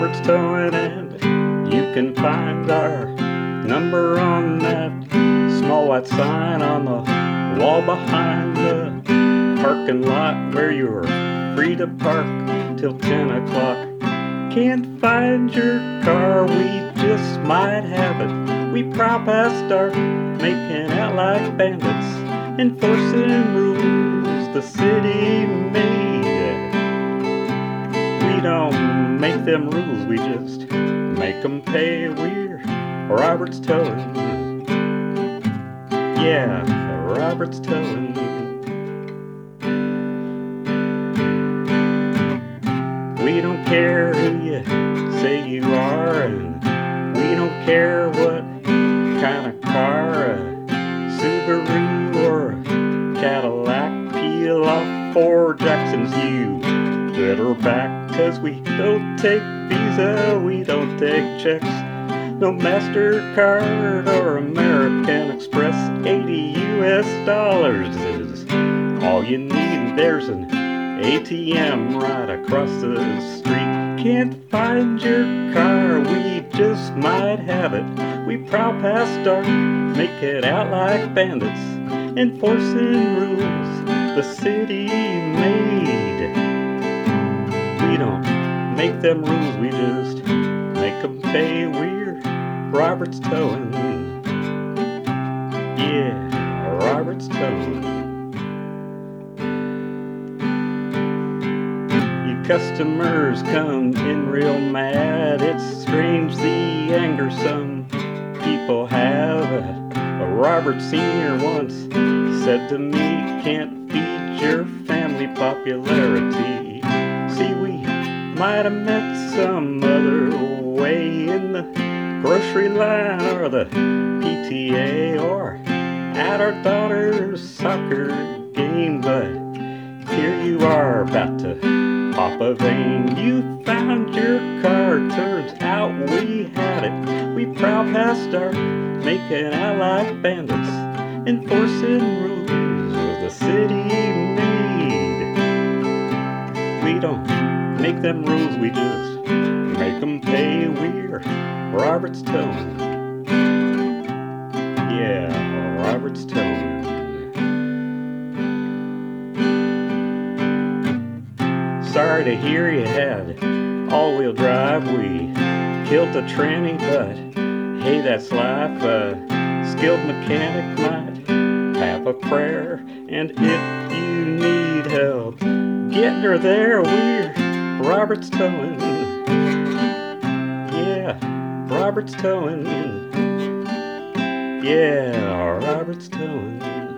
Robert's Towing, and you can find our number on that small white sign on the wall behind the parking lot where you're free to park till 10 o'clock. Can't find your car, we just might have it. We prowl past dark, making out like bandits, enforcing rules the city made. We don't make them rules, we just make them pay. We're Robert's Towing. Yeah, Robert's Towing. We don't care who you say you are, and we don't care what kind of car, a Subaru or a Cadillac. Peel off 4 Jacksons, you better back, 'cause we don't take Visa, we don't take checks. No MasterCard or American Express. $80 is all you need. There's an ATM right across the street. Can't find your car, we just might have it. We prowl past dark, make it out like bandits, enforcing rules the city made. We don't make them rules, we just make them pay. We're Robert's Towing. Yeah, Robert's Towing. Customers come in real mad. It's strange the anger some people have. Robert Sr. once said to me, can't feed your family popularity. See, we might have met some other way in the grocery line or the PTA or at our daughter's soccer game, but here you are about to pop a vein. You found your car, turns out we had it. We prowl past dark, making out like bandits, enforcing rules the city made. We don't make them rules, we just make them pay. We're Robert's Towing. Yeah, Robert's Towing. Sorry to hear you had all-wheel drive. We killed the tranny, but hey, that's life. A skilled mechanic might have a prayer, and if you need help getting her there, we're Robert's Towing. Yeah, Robert's Towing. Yeah, Robert's Towing.